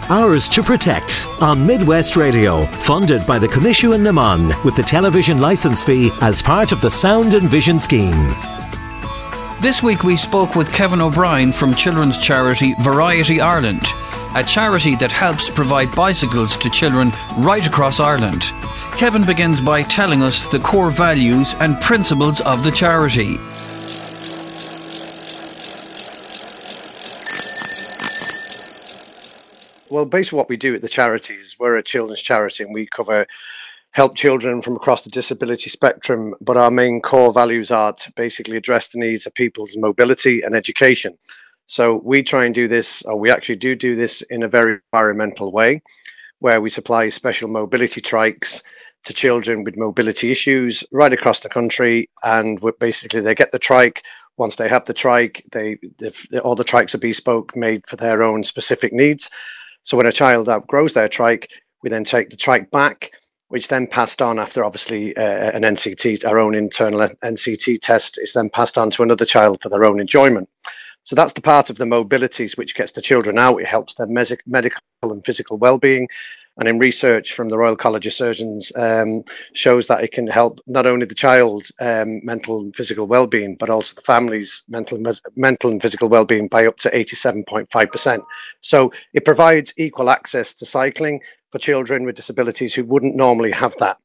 Ours to Protect on Midwest Radio, funded by the Coimisiún na Mon, with the television licence fee as part of the Sound and Vision scheme. This week we spoke with Kevin O'Brien from children's charity Variety Ireland, a charity that helps provide bicycles to children right across Ireland. Kevin begins by telling us the core values and principles of the charity. Well, basically what we do at the charity is we're a children's charity and we help children from across the disability spectrum, but our main core values are to basically address the needs of people's mobility and education. So we try and do this, or we actually do this in a very environmental way, where we supply special mobility trikes to children with mobility issues right across the country. And basically they get the trike. Once they have the trike, all the trikes are bespoke, made for their own specific needs. So when a child outgrows their trike, we then take the trike back, which then passed on after obviously an NCT, our own internal NCT test is then passed on to another child for their own enjoyment. So that's the part of the mobilities which gets the children out. It helps their medical and physical well-being. And in research from the Royal College of Surgeons shows that it can help not only the child's mental and physical well-being, but also the family's mental and physical well-being by up to 87.5%. So it provides equal access to cycling for children with disabilities who wouldn't normally have that.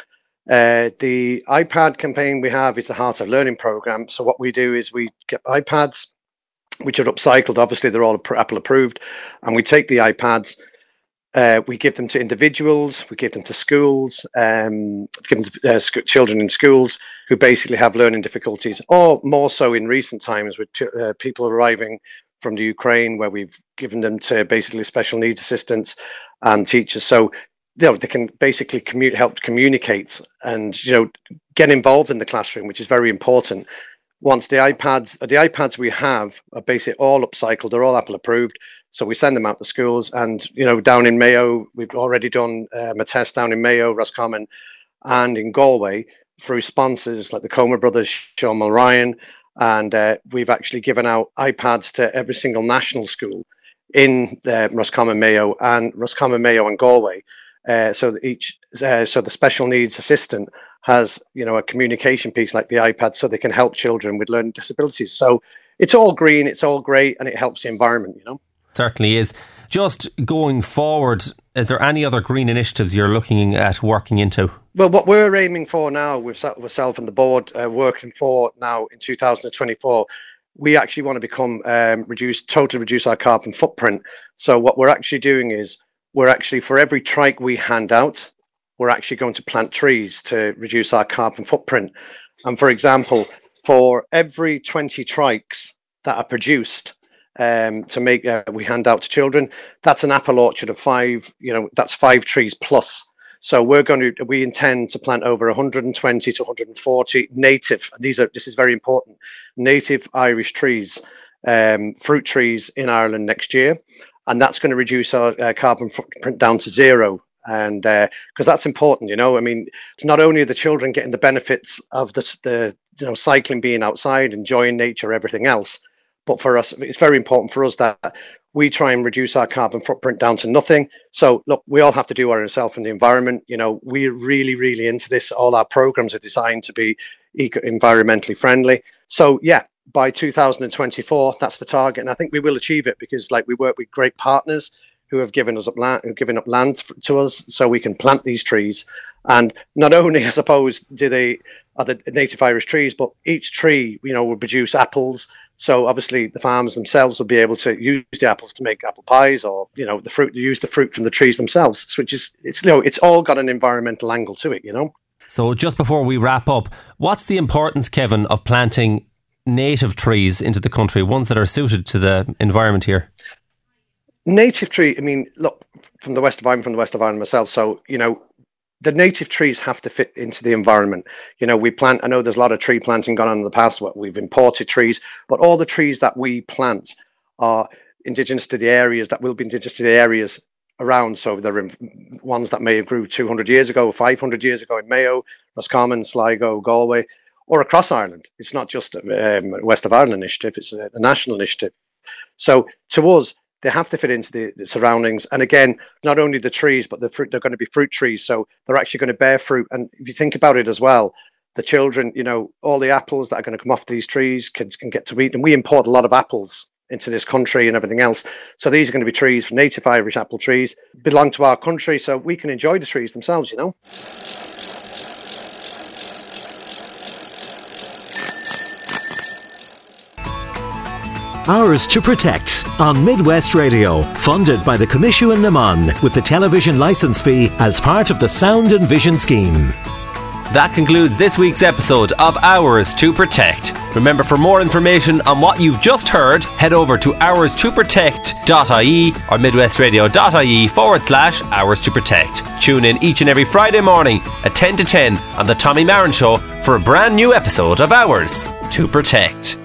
The iPad campaign we have is the Heart of Learning program. So what we do is we get iPads, which are upcycled. Obviously, they're all Apple approved. And we take the iPads, we give them to individuals, we give them to schools, give them to children in schools who basically have learning difficulties, or more so in recent times with people arriving from the Ukraine, where we've given them to basically special needs assistants and teachers. So they can basically help communicate and get involved in the classroom, which is very important. Once the iPads we have are basically all upcycled, they're all Apple approved. So we send them out to schools, and down in Mayo, we've already done a test down in Mayo, Roscommon, and in Galway through sponsors like the Comer brothers, Sean Mulryan, and we've actually given out iPads to every single national school in Roscommon, Mayo, and Galway. So the special needs assistant has a communication piece like the iPad, so they can help children with learning disabilities. So it's all green, it's all great, and it helps the environment. Certainly is. Just going forward, is there any other green initiatives you're looking at working into? Well, what we're aiming for now, with myself and the board working for now in 2024, we actually want to become totally reduce our carbon footprint. So what we're actually doing is for every trike we hand out, we're actually going to plant trees to reduce our carbon footprint. And for example, for every 20 trikes that are produced we hand out to children, that's an apple orchard of 5, that's 5 trees plus. So we intend to plant over 120 to 140 native, this is very important, native Irish trees, fruit trees in Ireland next year. And that's going to reduce our carbon footprint down to 0. And because that's important, it's not only the children getting the benefits of the cycling, being outside, enjoying nature, everything else, but for us, it's very important for us that we try and reduce our carbon footprint down to nothing. So look, we all have to do ourselves in the environment. We're really, really into this. All our programs are designed to be environmentally friendly. So yeah, by 2024, that's the target, and I think we will achieve it because we work with great partners who have given up land to us so we can plant these trees. And not only, I suppose, are the native Irish trees, but each tree, will produce apples. So obviously the farmers themselves will be able to use the apples to make apple pies, or use the fruit from the trees themselves. Which is it's all got an environmental angle to it. So just before we wrap up, what's the importance, Kevin, of planting native trees into the country, ones that are suited to the environment here? Native tree. Look, from the west of Ireland myself. So the native trees have to fit into the environment. We plant, I know there's a lot of tree planting gone on in the past. We've imported trees, but all the trees that we plant are indigenous to the areas that will be indigenous to the areas around. So there are ones that may have grew 200 years ago, 500 years ago in Mayo, Roscommon, Sligo, Galway, or across Ireland. It's not just a West of Ireland initiative, it's a national initiative. So to us, they have to fit into the surroundings. And again, not only the trees, but the fruit, they're going to be fruit trees. So they're actually going to bear fruit. And if you think about it as well, the children, all the apples that are going to come off these trees, kids can get to eat. And we import a lot of apples into this country and everything else. So these are going to be trees, native Irish apple trees, belong to our country, so we can enjoy the trees themselves, Ours to Protect on Midwest Radio, funded by the Coimisiún na Mon, with the television licence fee as part of the Sound and Vision scheme. That concludes this week's episode of Ours to Protect. Remember, for more information on what you've just heard, head over to ourstoprotect.ie or midwestradio.ie/Ours to Protect. Tune in each and every Friday morning at 10 to 10 on The Tommy Marin Show for a brand new episode of Ours to Protect.